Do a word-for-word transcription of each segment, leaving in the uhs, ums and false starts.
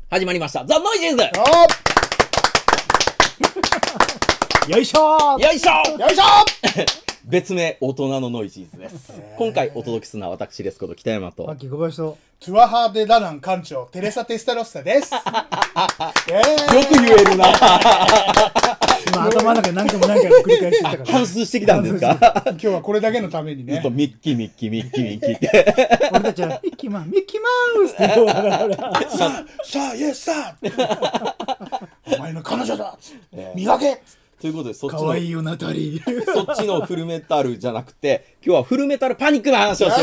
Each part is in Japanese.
始まりましたザ・ノイジーズ。 よいしょーよいしょよいしょ別名大人のノイジーズです。今回お届けするのは私ですこと北山と秋小林とトゥアハーデダナン館長テレサ・テスタロッサです。よく言えるな今頭の中で何回も何回も繰り返してきたから反芻してきたんですか今日はこれだけのためにねずっとミッキーミッキーミッキーミッキーって俺たちはミッキーマンミッキーマウスって言おうかなさあさあイエスさあお前の彼女だ磨けということでそっちかわいいよナタリーのそっちのフルメタルじゃなくて今日はフルメタルパニックの話をしよう。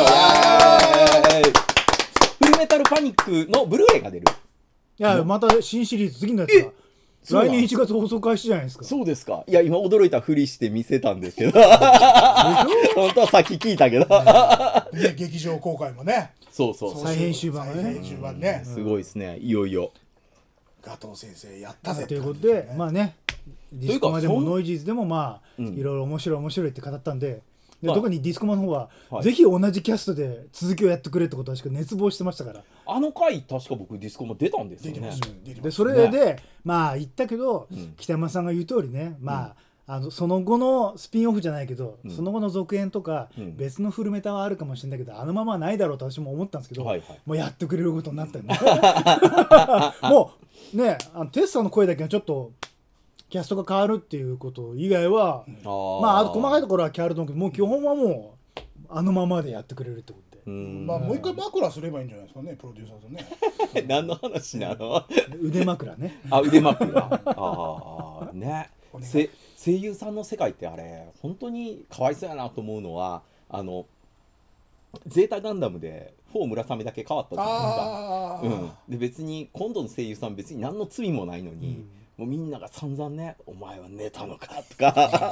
フルメタルパニックのブルーレイが出る。 いやまた新シリーズ次のやつがそうなん来年いちがつ放送開始じゃないですか。 そうですか。いや今驚いたふりして見せたんですけど本当はさっき聞いたけどね劇場公開もねそうそうそう再編集版がね再編集版ねすごいですね。いよいよガトー先生やったぜということでまあねディスコマでもノイジーズでもまあうんいろいろ面白い面白いって語ったんででまあ特にディスコマの方は、 はいぜひ同じキャストで続きをやってくれってことはしか熱望してましたからあの回確か僕ディスコも出たんですよね出てま。したよ出てまでしたそれで、まあ言ったけど、 うん北山さんが言う通りねまあ、あのその後のスピンオフじゃないけど、 うんその後の続編とか、 うん別のフルメタはあるかもしれないけどあのままはないだろうと私も思ったんですけど、 はいはいもうやってくれることになったよねもうねあのテスさんの声だけはちょっとキャストが変わるっていうこと以外は、 あーまああと細かいところは変わると思うけどもう基本はもうあのままでやってくれるってことでうーんまあもう一回枕すればいいんじゃないですかねプロデューサーとね何の話なの腕枕ねあ腕枕ああねせ声優さんの世界ってあれ本当にかわいそうやなと思うのはあのゼータガンダムでフォー村雨だけ変わったじゃないですか。 ああ、 うん、で別に今度の声優さん別に何の罪もないのに、もうみんなが散々ね「お前は寝たのか」とか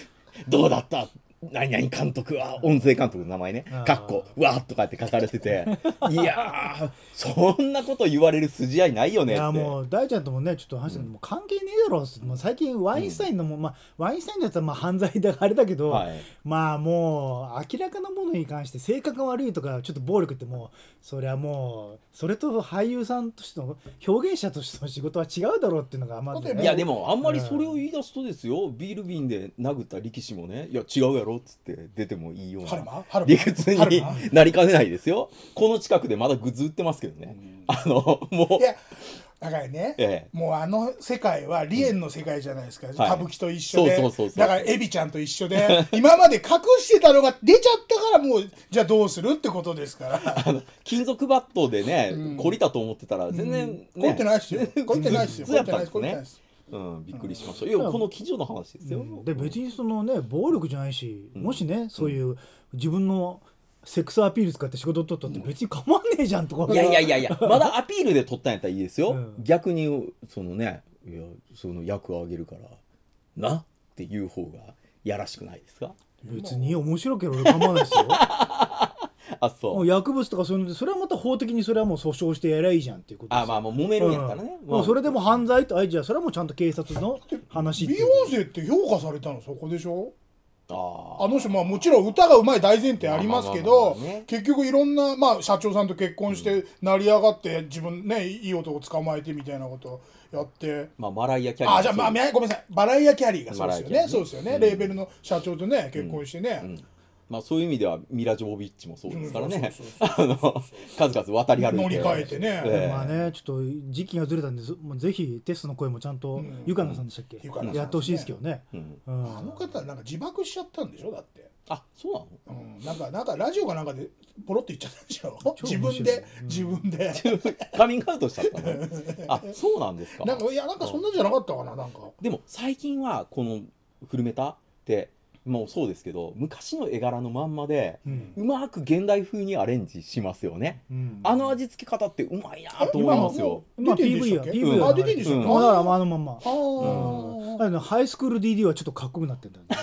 「どうだった?」何々監督は音声監督の名前ねあーかっこわーっとかって書かれてていやーそんなこと言われる筋合いないよねって。 いやもう大ちゃんともねちょっと話したけど、もう関係ねえだろう、もう最近ワインスタインのも、まあワインスタインのやつはまあ犯罪だあれだけど、 はいまあもう明らかなものに関して性格が悪いとかちょっと暴力ってもうそれはもうそれと俳優さんとしての表現者としての仕事は違うだろうっていうのがまず、ね、 いやでもあんまりそれを言い出すとですよ、ビール瓶で殴った力士もねいや違うやろっつって出てもいいよう春な馬春馬理屈に春馬なりかねないですよ。この近くでまだグッズ売ってますけどね、あのもういやだからね、 ええもうあの世界はリエンの世界じゃないですか、 はい歌舞伎と一緒でそうそうそうそうだからエビちゃんと一緒で今まで隠してたのが出ちゃったからもうじゃあどうするってことですからあの金属バットでね、 うん懲りたと思ってたら全然ね、 懲りてないですよ懲りてないですよずっとやったんです懲りてないねです。 うん、びっくりしました。いやこの記事の話ですよ、 うんで別にそのね暴力じゃないし、 うんもしねそういう自分のセックスアピール使って仕事を取ったって別に構わねえじゃんとか、 いやいやいやいやまだアピールで取ったんやったらいいですよ、 うん逆にそのねいやその役をあげるからなっていう方がやらしくないですか。 別に面白ければ俺構わないですよあそうもう薬物とかそういうのでそれはまた法的にそれはもう訴訟してやりゃいいじゃんっていうことですよあまあもう揉めるんやったらね、 うんもうそれでも犯罪とあいじゃあそれはもうちゃんと警察の話ってビいうヨンセって評価されたのそこでしょ。 ああの人まあもちろん歌がうまい大前提ありますけどまあまあまあまあね結局いろんな、まあ、社長さんと結婚して成り上がって自分ねいい男捕まえてみたいなことやってまあマライア・キャリーあじゃあ、まあ、ごめんなさいバライア・キャリーがそうですよねバライアキャリーねそうですよね、 うんレーベルの社長とね結婚してね、 うんまあそういう意味ではミラ・ジョボビッチもそうですからね、 そうそうそうあの数々渡り歩いて乗り換えてねええまあねちょっと時期がずれたんでずもうぜひテストの声もちゃんと、 んゆかなさんでしたっけ、 ゆかなさんやってほしいですけどね、 うんうんあの方なんか自爆しちゃったんでしょだって、 あそうなのうん、なんかなんかラジオかなんかでポロって言っちゃったんでしょ超自面白い分で、 うん自分でカミングアウトしちゃったのあそうなんですか。 なんかいやなんかそんなんじゃなかったかななんかでも最近はこのフルメタってもうそうですけど昔の絵柄のまんまでうんうまく現代風にアレンジしますよね、 うんあの味付け方ってうまいなと思いますよ。 今出てんでピーブイ やしたっけピーブイ やあ出てんでしたっけうんもうだからまああのまんまあーあのハイスクール ディーディー はちょっとかっこよくなってんだよね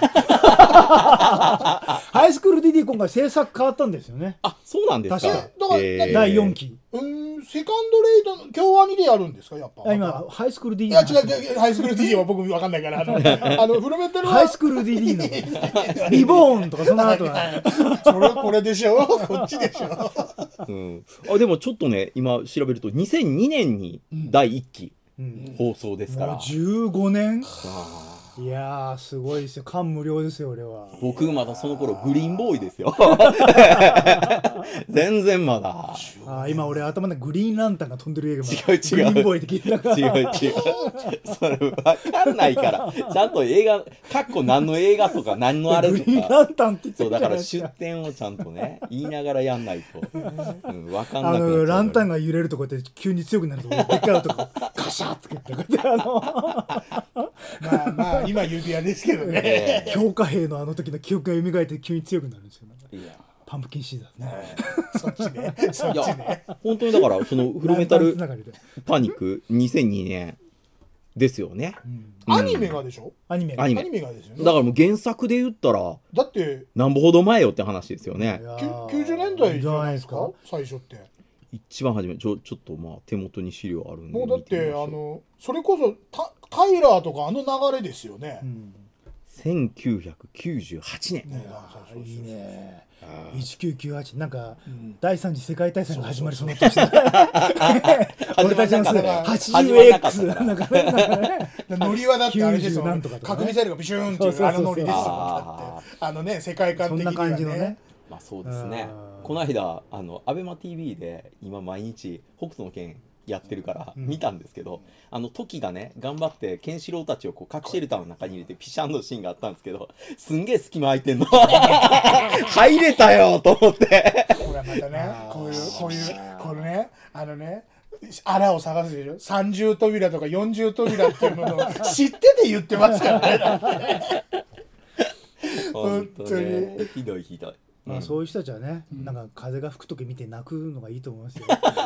ハイスクール ディーディー 今回制作変わったんですよねあそうなんですか。 確かだからえーだいよんきうーんセカンドレイト京アニでやるんですかやっぱ。 あ今ハイスクール ディーいや違う違うハイスクール ディージェー は僕わかんないからあのあのフルメタルはハイスクール ディーディー のリボーンとかその後はそれこれでしょこっちでしょ、 うん、あでもちょっとね今調べるとにせんにねんにだいいっき放送ですから、 もうじゅうごねんあいやーすごいですよ感無量ですよ俺は。 僕まだその頃グリーンボーイですよ全然まだあ今俺頭の中グリーンランタンが飛んでる映画も違う違うグリーンボーイって聞いたから違う違うそれ分かんないからちゃんと映画かっこ何の映画とか何のあれグとリーンかランタンって言ってそうだからるじゃないです出か。 典をちゃんとね言いながらやんないと、うん、分かんなくなっちゃうあのランタンがが揺れるとこうやって急に強くなるとでっかい音がカシャッとか言ってこうやってあのまあまあ今指輪ですけどねええ強化兵のあの時の記憶が蘇って急に強くなるんですよ。なんかいやパンプキンシーザーね。 そっちねそっいやちね本当にだからそのフルメタランルタンつながりでパニックにせんにねんですよね、うんアニメがでしょアニメアニメアニメがですよねだからもう原作で言ったらだってなんぼほど前よって話ですよねいやきゅーきゅうじゅうねんだいじゃないですかじゃない最初って一番初めちょちょっとまあ手元に資料あるんでもうだって見てみましょうあのそれこそタタイラーとかあの流れですよね、 うんせんきゅうひゃくきゅうじゅうはちねん、 ねあいいねあーせんきゅうひゃくきゅうじゅうはちなんか、 ん第三次世界大戦が始まりそうな年だ俺たちの世代始まんなかったはちじゅうエックス なんかねなんかねノリはだってあれですきゅうじゅうよ、 なんとかとかね核ミサイルがビシューンってそうそうそうそういうあのノリですよあだってあのね世界観そんな的にはね感じのねまあそうですねうんこの間あのアベマ ティーブイ で今毎日北斗の拳やってるから見たんですけど、あの時がね頑張ってケンシロウたちをこう核シェルターの中に入れてピシャンのシーンがあったんですけどすんげえ隙間空いてんの入れたよと思ってこれはまたねこういうこういうこれねあのねあらを探すでしょ三重扉とか四重扉っていうものを知ってて言ってますからねだって本当本ねひどいひどい、 まあ、そういう人たちはね、なんか風が吹く時見て泣くのがいいと思いますよ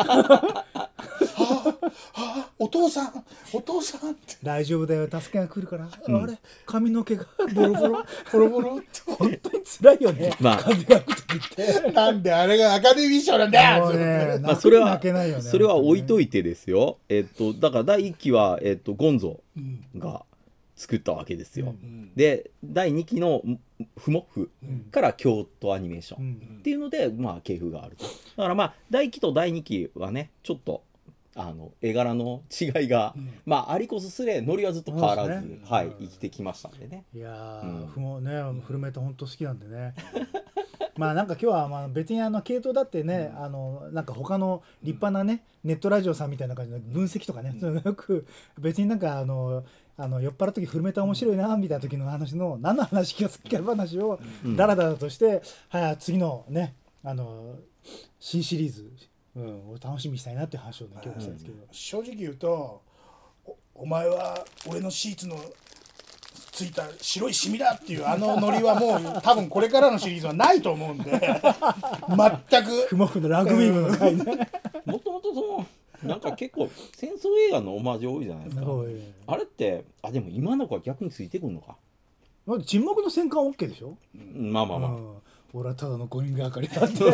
あお父さんお父さんって大丈夫だよ助けが来るから、あれ髪の毛がボロボロボロボロって本当に辛いよね、 まあ風が吹く時ってなんであれがアカデミー賞なんだよもうねまあ、それは泣けないよねそれは置いといいてですよ、えっとだからだいいっきは、えっと、ゴンゾが作ったわけですよ、でだいにきのフモフから京都アニメーションっていうので、まあ系譜があると。だからまあだいいっきとだいにきはねちょっとあの絵柄の違いが、まあありこそすれノリはずっと変わらず、 そうですねはい生きてきましたんでね。 いやー、 うんふもねフルメタ本当好きなんでねまあなんか今日はまあ別にあの系統だってね、あのなんか他の立派なねネットラジオさんみたいな感じの分析とかね、そういうのよく別になんかあのあの酔っ払う時フルメタ面白いなみたいな時の話の何の話か好きか話をダラダラとして、はい次のねあの新シリーズ、うん、を楽しみにしたいなっていう話をね今日したんですけど、 正直言うと お, お前は俺のシーツのついた白いシミだっていうあのノリはもう多分これからのシリーズはないと思うんで全くフモフのラグビー部の回ねもともとそのなんか結構戦争映画のオマージュ多いじゃないですか。 おいあれってあでも今の子は逆についてくるのか。 まあ沈黙の戦艦 OK でしょ、 うんまあまあまあ。 うん俺はただの五人がかりだって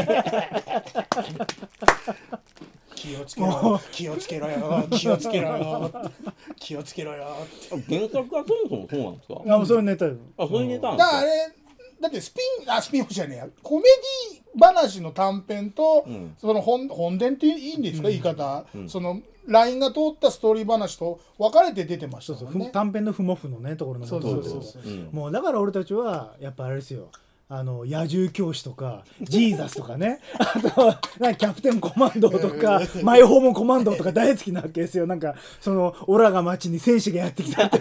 気をつけろ気をつけろよ気をつけろよ気をつけろよって原作はそもそもそうなんですか。 あもうそういうネタよあそういうネタなんですか。 だからあれだってスピンあスピンオフじゃねえやコメディ話の短編と、 うんその本本伝っていいんですか、言い方、 うんそのラインが通ったストーリー話と分かれて出てましそうそう、 たもんね。 短編のフモフのねところのそうそうそうそううんもうだから俺たちはやっぱあれですよ、あの野獣教師とかジーザスとかねあとなんかキャプテンコマンドとかマイホームコマンドとか大好きなわけですよ。なんかそのオラが町に戦士がやってきたって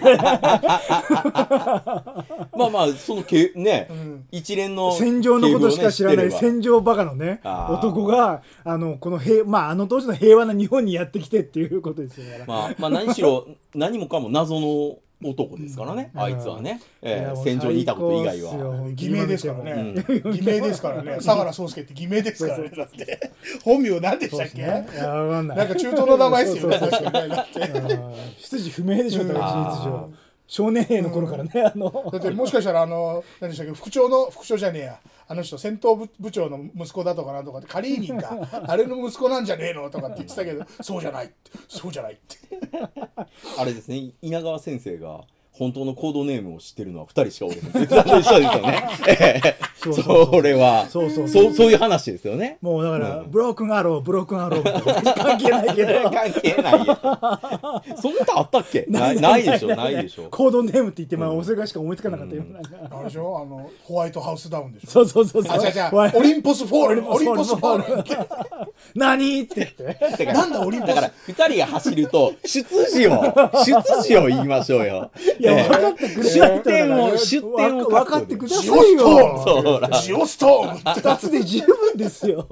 まあまあそのけね、 ん一連の戦場のことしか知らない戦戦場バカのねあー男があのこの平、まあ、あの当時の平和な日本にやってきてっていうことですよだから、 まあまあ何しろ何もかも謎の男ですからね、 うんあいつはね、えーいやもう戦場にいたこと以外最高っすよは。 偽名ですからね、 う偽名ですからね相良宗介って偽名ですからねだって本名何でしたっけ、 ねいやわかんないなんか中東の名前ですよねそうそうそう確かにねだってあー出自不明でしょだから事実上少年兵の頃からね、あのだってもしかしたらあの何でしたっけ副長の副長じゃねえやあの人戦闘部部長の息子だとかなんとかってカリーニンかあれの息子なんじゃねえのとかって言ってたけどそうじゃないそうじゃないってあれですね、稲川先生が本当のコードネームを知ってるのはふたりしかおれへんって言ってたと一緒ですよね。 そうそうそうそれはそうそうそうそういう話ですよね。 もうだから、 うんブロークンアローブロークンアローみたいな関係ないけど関係ないよ。そんな歌あったっけ？ないないでしょないでしょ。 コードネームって言ってまあうんおそれがしか思いつかなかったよ、 うんなんかあれでしょあのホワイトハウスダウンでしょそうそうそうそうあじゃあじゃわあオリンポスフォールオリンポスフォールって何って言ってだからなんだオリンポスだからふたりが走ると出自を出自を言いましょうよ。 いやええ分かってくれ出ないと典を出典を分かってくださいジオストよそうームジオストーム二つで十分ですよ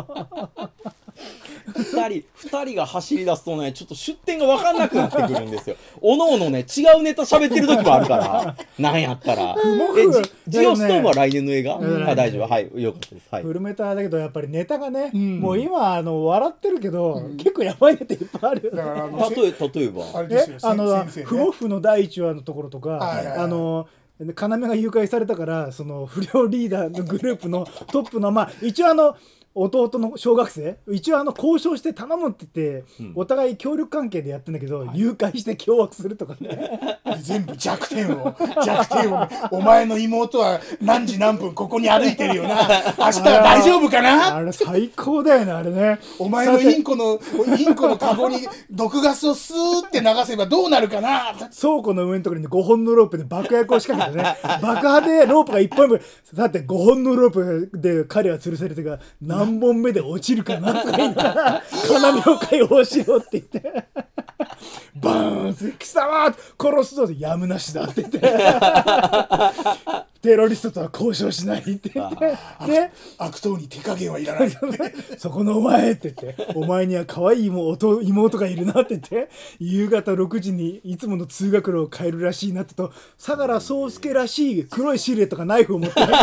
ふたりふたりが走り出すとねちょっと出典が分かんなくなってくるんですよ。おのおのね違うネタ喋ってる時もあるからなんやったらもえジジオストームは来年の映画、 うんあ大丈夫はいよかったですはいフルメタだけどやっぱりネタがね、 んもう今あの笑ってるけど、結構やばいネタいっぱいあるよねだからあの例え例えばあれですよえあの先生ねフモフのだいいちわのところとか、 はいはいはいあの要が誘拐されたからその不良リーダーのグループのトップのまあ一応あの弟の小学生一応あの交渉して頼むって言って、 うんお互い協力関係でやってんだけど、誘拐して凶悪するとかねで全部弱点を弱点をお前の妹は何時何分ここに歩いてるよな明日は大丈夫かなあれ最高だよねあれねお前のインコのインコのカゴに毒ガスをスーって流せばどうなるかな倉庫の上のところにごほんのロープで爆薬を仕掛けてね爆破でロープがいっぽんぶんだってごほんのロープで彼は吊るされてが何本目で落ちるかなとか言いながら要を解放しろって言ってバーンって貴様殺すぞってやむなしだって言ってテロリストとは交渉しないって言ってで悪党に手加減はいらないそこのお前って言ってお前には可愛い妹妹がいるなって言って夕方ろくじにいつもの通学路を変えるらしいなってと相良宗介らしい黒いシルエットがナイフを持ってる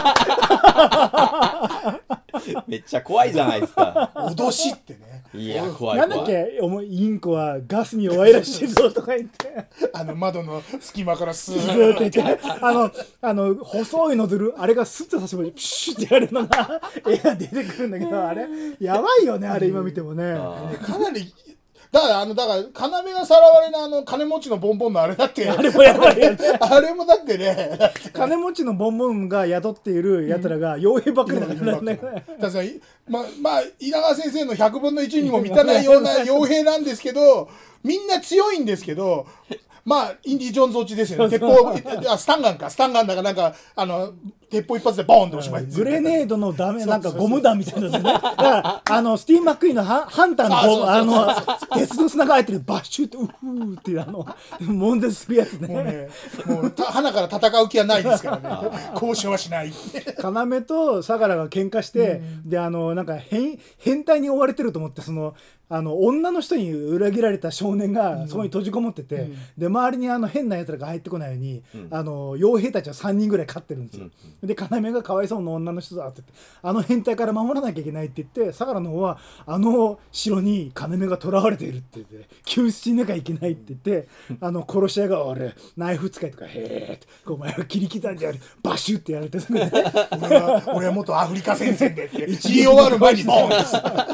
めっちゃ怖いじゃないですか。 脅しってねいや怖い怖い。 なんだっけお前インコはガスに弱いらしいぞとか言ってあの窓の隙間からスずーーって言ってあのあの細いノズルあれがスッと差し込んでプシュッてやるのが絵が出てくるんだけどあれやばいよねあれ今見てもねあーかなりだからあのだから要がさらわれのあの金持ちのボンボンのあれだってあれもやばいよねあれもだってね金持ちのボンボンが雇っているやつらが傭兵ばっかりだからねだからままあ稲川先生のひゃくぶんのいちにも満たないような傭兵なんですけどみんな強いんですけどまあインディ・ジョーンズ落ちですよね鉄砲あスタンガンかスタンガンだかなんかあの鉄砲一発でボーンっておしまいグレネードのダメなんかゴム弾みたいなのでねだからあのスティーブ・マックイーンのハハンターのゴムあの鉄の砂が入ってるバッシュってウフーっていうあの悶絶するやつもうねねもうた花から戦う気はないですからね交渉はしない要と相良が喧嘩して、うん、であのなんか変変態に追われてると思ってそのあの女の人に裏切られた少年がそこに閉じこもってて、うん、で周りにあの変なやつらが入ってこないように、うん、あの傭兵たちはさんにんぐらい飼ってるんですよ、うん、で要がかわいそうな女の人だって言ってあの変態から守らなきゃいけないって言って相良の方はあの城に要が囚われているって言って救出しなきゃいけないって言ってあの殺し屋が俺ナイフ使いとかへーってお前は切り刻んでやるバシュってやられて俺は俺は元アフリカ戦線でって言い終わる前にボーンです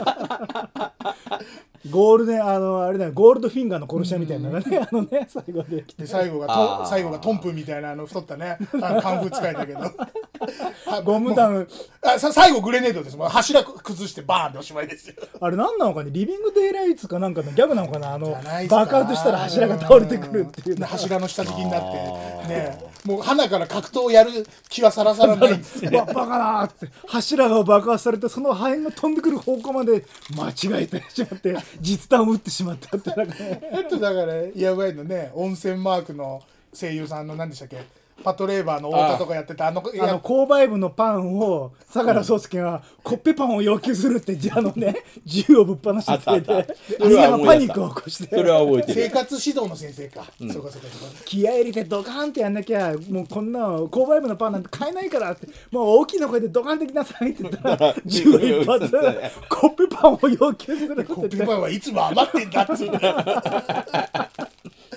ゴールデンあのあれだよゴールドフィンガーの殺し屋みたいなのがね、あのね最後でで最後がと最後がトンプみたいなあの太ったねあのカンフー使いだけどゴム弾あさ最後グレネードですもう柱崩してバーンっておしまいですよあれ何なのかねリビングデイライツかなんかのギャグなのかなあの爆発したら柱が倒れてくるっていう柱の下敷きになってねもう鼻から格闘をやる気はさらさらないバカなーって柱が爆発されてその破片が飛んでくる方向まで間違えてしまって実弾を撃ってしまったってなんかねえっとだからやばいのね温泉マークの声優さんの何でしたっけパトレーバーの太田とかやってたあのあの購買部のパンを相良宗介がコッペパンを要求するってあのね銃をぶっ放しててみんながパニックを起こしてそれは覚えてる生活指導の先生か、うん、そうかそうかそうか気合い入れてドカーンってやんなきゃもうこんな購買部のパンなんて買えないからってもう大きな声でドカンってきなさいって言ったら銃を一発コッペパンを要求するってコッペパンはいつも余ってんだっつって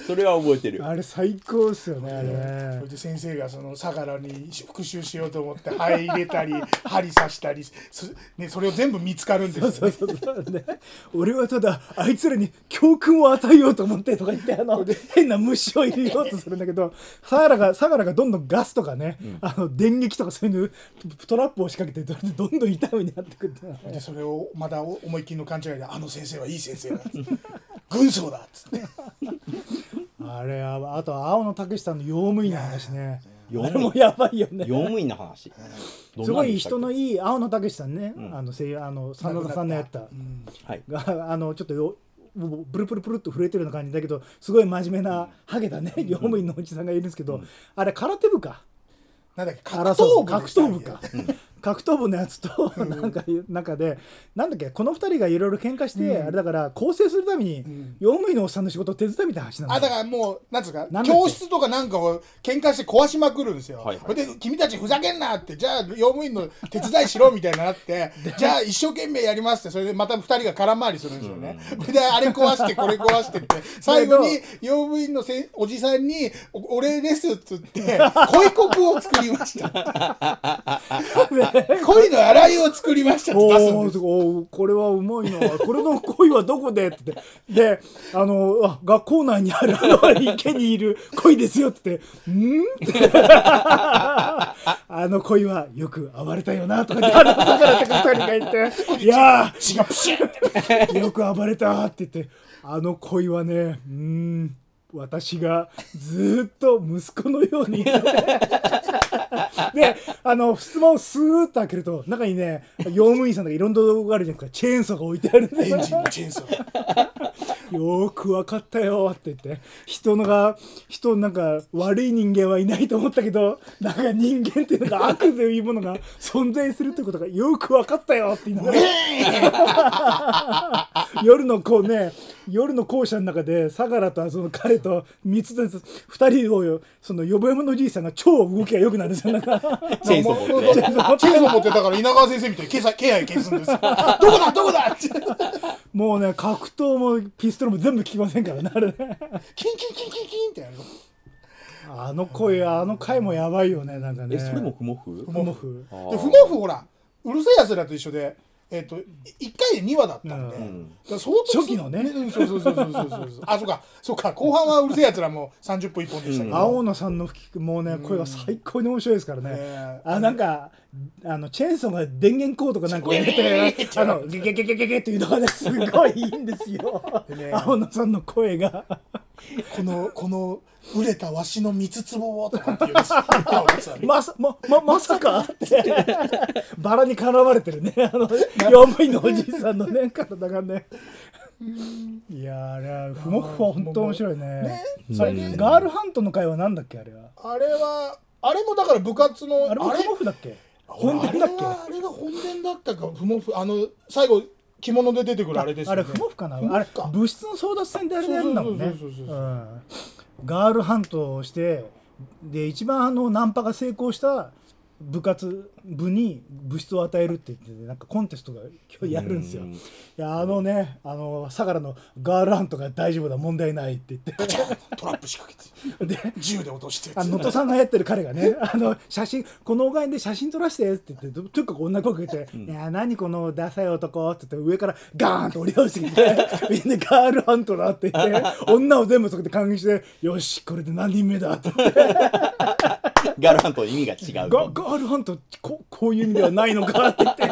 それは覚えてる。 あれ最高ですよねあれそねれで先生がその相良に復讐しようと思って入れたり針刺したり そ,、ね、それを全部見つかるんですよね。 そうそうそうね、俺はただあいつらに教訓を与えようと思ってとか言ってあの変な虫を入れようとするんだけど相良が相良がどんどんガスとかね、うん、あの電撃とかそういうトラップを仕掛けてどんどん痛みになってくるっていうでそれをまた思いっきりの勘違いであの先生はいい先生だ軍曹だっつってあれはあと青野武さんの用務員の話ね用あれもやばいよね用務員の話すごい人のいい青野武さんね、うん、あの声優あの真田さんのやった、うん、があのちょっとよブルプルプルっと震えてるような感じだけどすごい真面目なハゲたね、うん、用務員のおじさんがいるんですけど、うん、あれ空手部かなんだっけ格闘部格闘部か、うん、格闘部のやつとなんか中でなんだっけこのふたりがいろいろ喧嘩して、うん、あれだから更生するために、うん、用務員のおっさんの仕事を手伝うみたいな話なんだあだからもうなんつうか教室とかなんかを喧嘩して壊しまくるんですよ、はいはい、で君たちふざけんなってじゃあ用務員の手伝いしろみたいになってじゃあ一生懸命やりますってそれでまたふたりが空回りするんですよね、うん、であれ壊してこれ壊してって最後に用務員のせおじさんにお礼ですっつって恋国を作りました恋の洗いを作りましたって出すんです。 おこれはうまいなこれの恋はどこでってであのあ学校内にあるあの池にいる恋ですよってんあの恋はよく暴れたよなとかってあの相良ってふたりが言っていや血がプシュよく暴れたって言ってあの恋はねうん私がずっと息子のようにであの質問をスーッと開けると中にね用務員さんとかいろんな道具があるじゃないですかチェーンソーが置いてあるんでエンジンのチェーンソーよーく分かったよって言って人のが人なんか悪い人間はいないと思ったけどなんか人間っていうのが悪というものが存在するってことがよく分かったよって言いながら夜のこうね夜の校舎の中で相良とその彼と三つでふたりをそのよぼよぼのじいさんが超動きが良くなるんですよなんかチェーンソー持ってチェーンソー持ってだから稲川先生みたいに気配消すんですよどこだどこだってもうね格闘もピストルも全部効きませんからねあれねキンキンキンキンキンってやるあの声あの回もやばいよねなんかねえそれもフモフフモフでフモフほらうるせえやつらと一緒でえっといっかいでにわだったんで、うん、だ相当初期のね、 うん、そうそうそうそうそうそうあそうかそうか後半はうるせえやつらもさんじゅっぷんいっぽんでしたけど、うん、 青野さんの吹きもうね、うん、声が最高に面白いですからね、ねあなんかあのチェーンソーが電源コードかなんか入れてあのゲゲゲゲゲゲっていうのがねすごいいいんですよ、ね、青野さんの声がこのこの売れたわしの三つ壺をとかっていうんですよまさまままさかってバラに絡まれてるねあの用務員のおじいさんのね体がねいやあれはふもふも本当面白いねねそれでガールハントの会はなんだっけあれはあれはあれもだから部活のあれもふもふだっけ本殿だっけあれが本殿だったかふもふあの最後着物で出てくるあれですよねあれふもふかなあれ物質の争奪戦であれでやるんだもんねガールハントをしてで一番あのナンパが成功した部活部に物質を与えるって言ってなんかコンテストが今日やるんですよ。いやあのねあの相良のガールハントが大丈夫だ問題ないって言ってトラップ仕掛けてで銃で落としてあの能登さんがやってる彼がねあの写真このおがで写真撮らせてって言ってとにかく女声かけて、うん、いや何このダサい男って言って上からガーンと降り落ちてきてみんなガールハントだって言って女を全部そこで歓迎してよしこれで何人目だって言ってガールハントの意味が違うガ, ガールハント こ, こういう意味ではないのかって言ってね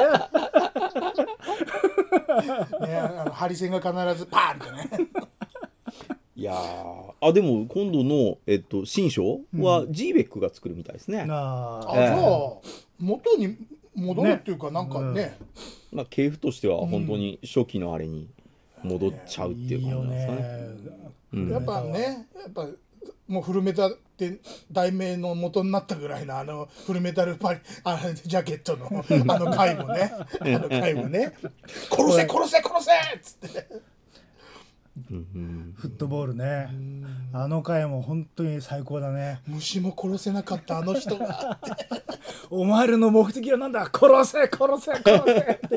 あのハリセンが必ずパーンってねいやあでも今度の、えっと、新章は ジーベック が作るみたいですね、 うん、 あ、えー、じゃあ元に戻るっていうか、ね、なんかね、 うんまあ、系譜としては本当に初期のあれに戻っちゃうっていう感じなんですかね、 うん、やっぱねやっぱもうフルメタって題名の元になったぐらいのあのフルメタルパリあジャケットのあの回もねあの回もね殺せ殺せ殺せっつってフットボールねあの回も本当に最高だね虫も殺せなかったあの人がお前らの目的はなんだ殺せ殺せ殺せって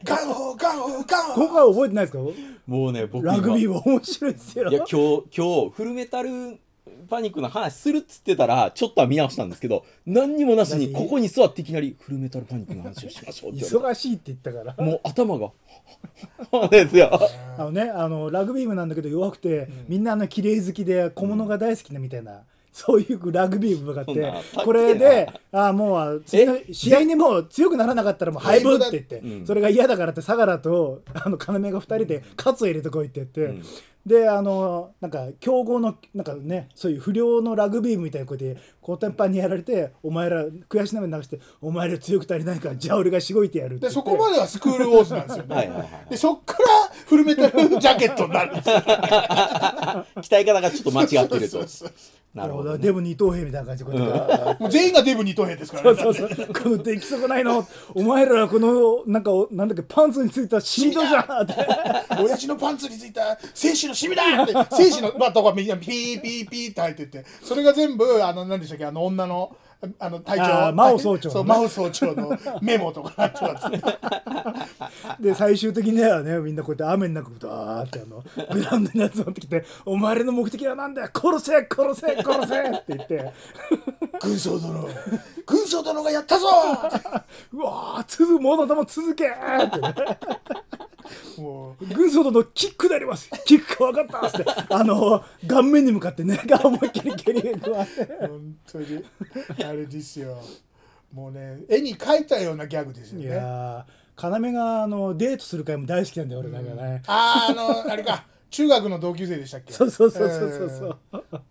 ガンホーガンホーガンホー今回は覚えてないですか？ もうね僕ラグビーはは面白いですよ。 いや今日今日フルメタルパニックの話するっつってたらちょっとは見直したんですけど、何にもなしにここに座っていきなりフルメタルパニックの話をしましょうって言われ忙しいって言ったからてもう頭がですよ。 あのね、あのラグビー部なんだけど弱くて、 うんみんなあの綺麗好きで小物が大好きなみたいな、そういうラグビー部があっそんなて、これであもう次の試合にもう強くならなかったらもう廃部って言って、 うんそれが嫌だからって相良とあの要がふたりでカツを入れてこいって言って、 うんであのなんか強豪のなんかねそういう不良のラグビー部みたいな子でコーテンパンにやられて、お前ら悔し涙流してお前ら強く足りないからじゃあ俺がしごいてやるって言って、 でそこまではスクールウォーズなんですよね。 はいはいはいでそっからフルメタルジャケットになるんですよ。 鍛え方がちょっと間違ってると。 そうそうなるほど、ね。 デブ二等兵みたいな感じでこうやってそうもう全員がデブ二等兵ですからね。 そうそうそうこの出来損ないのお前らこのなんかなんだっけパンツについたシミドじゃんって親父のパンツについた精子のシミだって精子のまあとかみんなピーピーピーって入ってて、それが全部あの何でしたっけ、あの女のあの隊長あー真央総長のねそう真央総長のメモとかなっちゃうんですね。 で最終的にはねみんなこうやって雨の中ダーってあのグラウンドに集まってきてお前らの目的はなんだよ殺せ殺せ殺せって言って軍曹殿軍曹殿がやったぞうわー続ものも続けーってねもう軍曹殿キックでありますキック分かったっつってあの顔面に向かってね思いっきり蹴り加えて本当にあれですよ。もうね絵に描いたようなギャグですよいね。 やー要があのデートする回も大好きなんだよ俺だからね、 あーあのあれか中学の同級生でしたっけ。 そうそうそうそうそうそう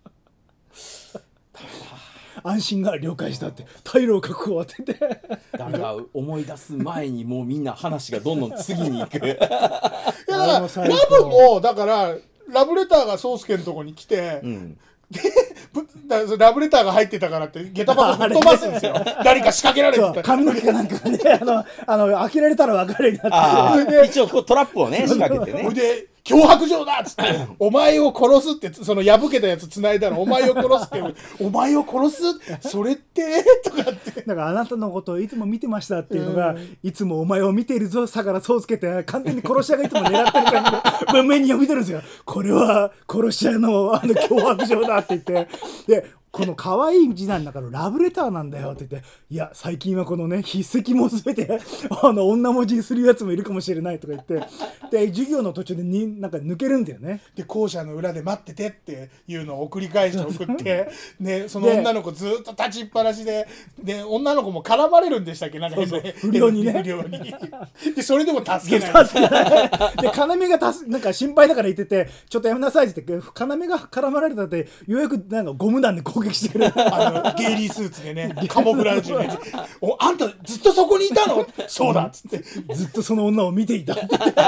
安心が了解したって退路を確保って言ってだから思い出す前にもうみんな話がどんどん次に行く。 いやだからあれもラ最高ブもだからラブレターが宗介のとこに来て、 うんでぶだラブレターが入ってたからって下駄箱吹っ飛ばすんですよ。誰か仕掛けられそうてた。 髪の毛かなんかがねあのあの開けられたら分かるようになあってあ一応こうトラップをね仕掛けてね。 ほいで脅迫状だっつってお前を殺すってその破けたやつ繋いだらお前を殺すってお前を殺すそれってとかってだからあなたのことをいつも見てましたっていうのが、 うんいつもお前を見ているぞ相良宗介って完全に殺し屋がいつも狙ってる感じで文面に読み取るんですよ。これは殺し屋のあの脅迫状だって言ってでこの可愛い字なんだからラブレターなんだよって言って、いや最近はこのね筆跡も全てあの女文字にするやつもいるかもしれないとか言ってで授業の途中でになんか抜けるんだよね。 で校舎の裏で待っててっていうのを送り返して送ってね、その女の子ずっと立ちっぱなしでで女の子も絡まれるんでしたっけなんか変なそうそう不良にね不良にでそれでも助けない助けないで要がたすなんか心配だから言っててちょっとやめなさいって言って要が絡まれたってようやくなんかゴム弾で攻撃してくるあのゲイリースーツでねカモフラージュのやつおあんたずっとそこにいたのそうだっつってずっとその女を見ていた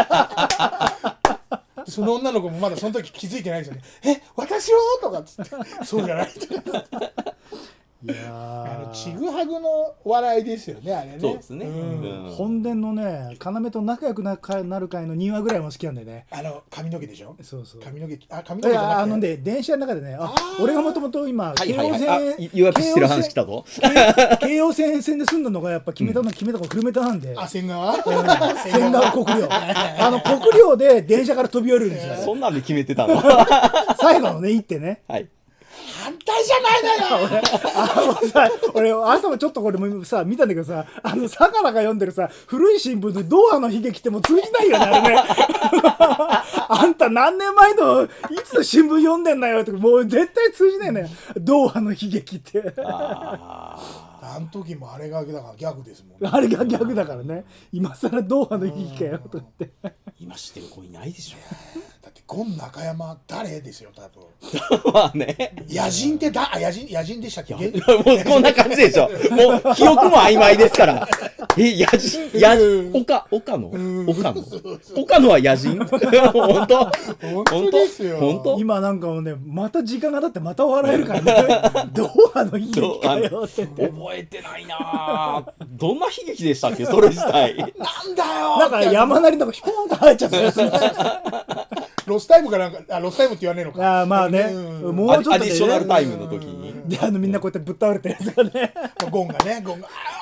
その女の子もまだその時気づいてないですよね。え私をとかっつってそうじゃないいやあのーちぐはぐの笑いですよねあれね。 そうですね。 うんうん本殿のね要と仲良くなかなる会のにわぐらいも好きなんだよね。 あの髪の毛でしょ。 そうそう髪の毛あ髪の毛じゃなくていやあのね電車の中でねああー俺がもともと今はい京王はいはい。あ線い予約してる話来たぞ。 京王線線で住んだのがやっぱ決めたの決めたのフルメタなんであ千川千川国領あの国領で電車から飛び降りるんですよそんなんで決めてたの。 最後のね行ってねはい。 反対じゃないのよ。 あのさ俺朝もちょっとこれもさ見たんだけどさあの相良が読んでるさ古い新聞でドーハの悲劇ってもう通じないよねあれねあんた何年前のいつの新聞読んでんだよってもう絶対通じないねドーハの悲劇ってああの時もあれがだからギャグですもんね。 あれが逆だからね今更ドーハの悲劇かよと思ってあ今知ってる子いないでしょ。 だってゴン中山誰ですよ多分。 まあね。 野人ってだあ野人野人でしたっけ。 もうこんな感じでしょ。もう記憶も曖昧ですから。え、野人、野人、岡、岡野岡野岡野は野人本当本当ですよ。 本当今なんかもうねまた時間が経ってまた笑えるからねドーハの悲劇かよって言って覚えてないなぁ。どんな悲劇でしたっけそれ自体。 なんだよ。 なんか山なりのとこヒョーンと入っちゃったやつねロスタイムかなんかあロスタイムって言わねえのか。 あーまあねうんもうちょっとでアディショナルタイムの時に。 であのみんなこうやってぶっ倒れてるやつがねゴンがねゴンがあ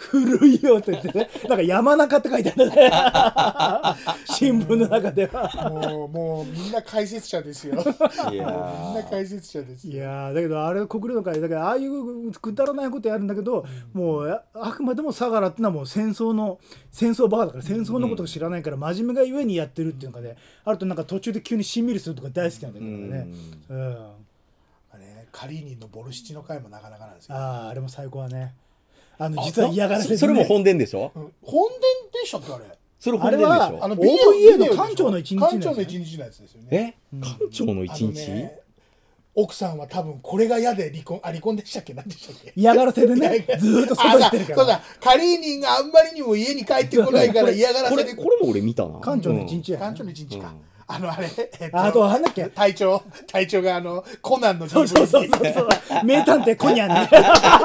古いよって言ってね、なんか山中って書いてあるね新聞の中ではもうもうみんな解説者ですよいやみんなー解説者ですいやーだけどあれ国領の会だからああいうくだらないことやるんだけど、うん、もうあくまでも相良ってのはもう戦争の戦争バカだから戦争のことを知らないから真面目がゆえにやってるっていうのがね、あるとなんか途中で急にしんみりするとか大好きなんだけどね、うん、うん、 あれカリーニンのボルシチの回もなかなかなんですよ。 あああれも最高はね、あの実は嫌がらせで、ね、 それも本殿でしょ、 うん、本殿でしたっけあれ。 それ本殿でしょ。 あれはあの オーブイエー の館長の一日館長の一日のやつですよね。 え、館長の一日、 ね、奥さんは多分これが嫌で離婚、あ離婚でしたっけ、何でしたっけ、 嫌がらせでねずーっと外行ってるから。 そうだ、カリーニンがあんまりにも家に帰ってこないから嫌がらせで。 これこれも俺見たな。 館長の一日や、ね、 館長の一日か、うん、あのあれ、 えっと、あとなんだっけ、 隊長隊長があのコナンの ディーブイディーそうそうそうそう名探偵コニャンね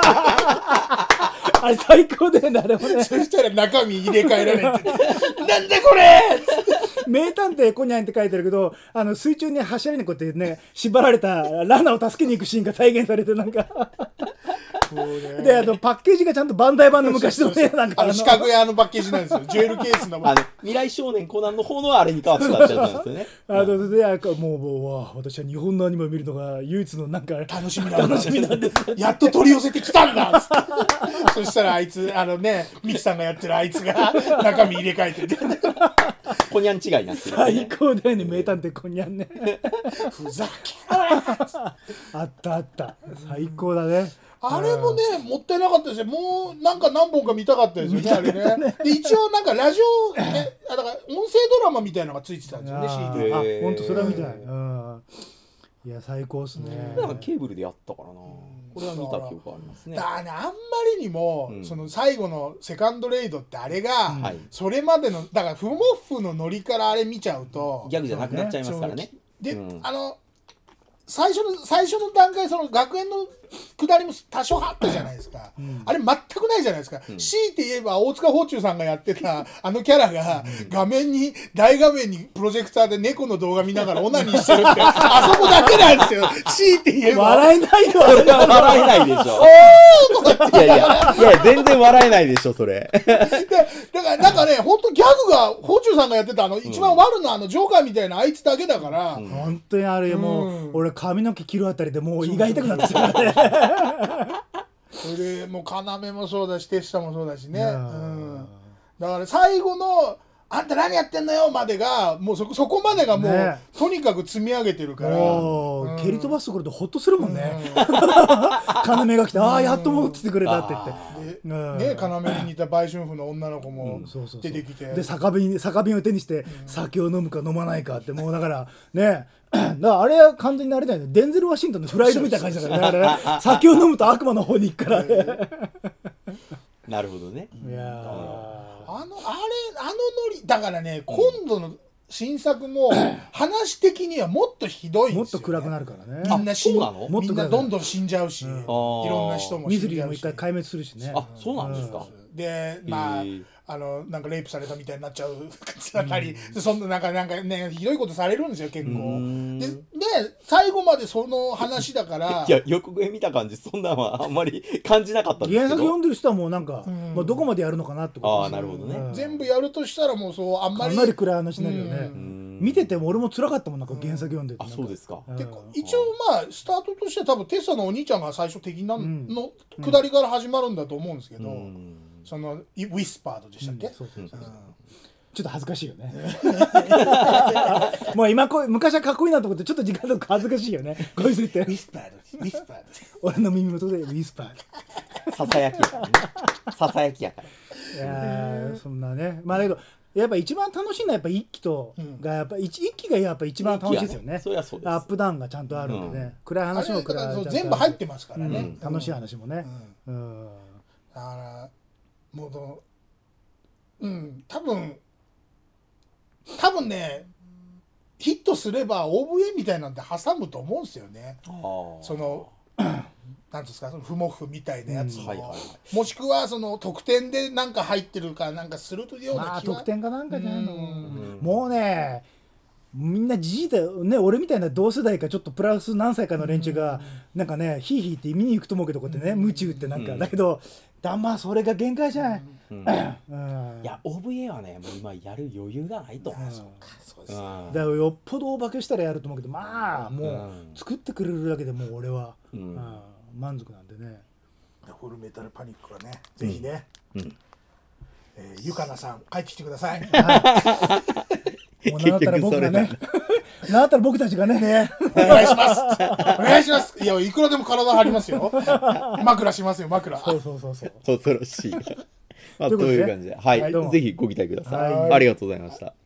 あれ最高だよねあれもね。 そしたら中身入れ替えられてなんだこれ名探偵コニャンって書いてるけど、あの水中に柱にこうやってね縛られたラナを助けに行くシーンが再現されて、なんかであのパッケージがちゃんとバンダイ版の昔のね、なんかあの四角いあのパッケージなんですよジュエルケースのあの未来少年コナンの方のあれに変わってたってやつなんですよねあのでもうもうわ私は日本のアニメを見るのが唯一のなんか楽しみなんですやっと取り寄せてきたんだっつってそしたらあいつあのねミキさんがやってるあいつが中身入れ替えててコニャン違いになってる、ね、 最高だよね名探偵コニャンねふざけあったあった最高だね。 あれもね、もったいなかったですよ。もうなんか何本か見たかったですよね、あれね。で一応なんかラジオ、ね、だから音声ドラマみたいなのがついてたんですよね、シーディー。 あ、本当それは見てない。うん。いや最高ですね。 なんかケーブルでやったからな。これは見た記憶ありますね。 だからね、あんまりにも、うん、その最後のセカンドレイドってあれが、うん、それまでのだからフモッフのノリからあれ見ちゃうとギャグじゃなくなっちゃいますからね。 で、うん、あの最初の最初の段階その学園の下りも多少あったじゃないですか、うん、あれ全くないじゃないですか、うん、強いて言えば大塚芳忠さんがやってたあのキャラが画面に大画面にプロジェクターで猫の動画見ながらオナニーしてるってあそこだけなんですよ強いて言えば笑えないよそれは笑えないでしょおーとかっていやいやいや全然笑えないでしょそれでだからなんかね本当ギャグが芳忠さんがやってたあの一番悪のあのジョーカーみたいなあいつだけだから、うん、 本当にあれもう、うん、俺髪の毛切るあたりでもう胃が痛くなってきたからねそれも要もそうだしテッサもそうだしね、うん、だから最後のあんた何やってんのよまでがもう そ, そこまでがもう、ね、とにかく積み上げてるから、 うん、蹴り飛ばすところでホッとするもんね、うん、要が来て、うん、ああやっと戻ってきてくれたって言ってで、うん、ね要に似た売春婦の女の子も出てきて、 うん、で酒瓶酒瓶を手にして、うん、酒を飲むか飲まないかってもうだからねだからあれは完全にあれだよねデンゼル・ワシントンのフライドみたいな感じだからねあれ酒を飲むと悪魔の方に行くからねなるほどね。 いやあのあれあのノリだからね今度の新作も話的にはもっとひどいんですよ、ね、 もっと暗くなるからねみんな死んみんなどんどん死んじゃうし、うん、いろんな人も死んじゃうしミズリーも一回壊滅するしねあそうなんですか、 うん、でまああのなんかレイプされたみたいになっちゃうつなり、うん、そんななんかなんかねひどいことされるんですよ結構でで最後までその話だからいや予告編見た感じそんなのはあんまり感じなかったんですけど原作読んでる人はもうなんか、うんまあ、どこまでやるのかなってことああなるほどね、 うん、全部やるとしたらもうそうあんまりかなり暗い話になるよね、うん、見てても俺も辛かったもんなんか原作読んでて、 うん、あそうですか、 うん、で一応まあスタートとしては多分テッサのお兄ちゃんが最初敵なの、うん、下りから始まるんだと思うんですけど、うんそのウィスパードでしたっけ、うん、そうそうそう、うん、 ちょっと恥ずかしいよねもう今こ昔はかっこいいなと思ってちょっと時間とか恥ずかしいよねこいつ言ってウィスパードウィスパード俺の耳元でウィスパードささやきやからねささやきやからいやそんなねまあだけどやっぱ一番楽しいのはやっぱ一期とがやっぱ一期がやっぱ一番楽しいですよね。 そりゃそうです。 アップダウンがちゃんとあるんでね、うん、暗い話も暗い全部入ってますからね、 うん、楽しい話もね、うんうん、 だからもううん多分多分ねヒットすれば オーブイエー みたいなんて挟むと思うんですよね。そのなんですかそのフモフみたいなやつも、うんはいはいはい、もしくはその特典でなんか入ってるかなんかするというような気が、まあ、 特典かなんかじゃないの、うん、もうねみんなじじいだよね俺みたいな同世代かちょっとプラス何歳かの連中が、うん、なんかねヒーヒーって見に行くと思うけどこうやってねムチ打ってなんか、うん、だけどだまあそれが限界じゃない、 うんうんいや オーブイエー はねもう今やる余裕がないと思う、 うんそうかそうですねうんだからよっぽど大化けしたらやると思うけどまあもううん作ってくれるだけでもう俺は、 うんうん満足なんでね。 フルメタルパニックはねぜひね、 うんえーゆかなさん帰ってきてくださいもうなんだったら僕がねなんだったら僕たちがねねお願いしますお願いしますいやいくらでも体張りますよ枕しますよ枕そうそうそうそう恐ろしいまあとということでいう感じではい、 はいどうもぜひご期待ください、 はいありがとうございました。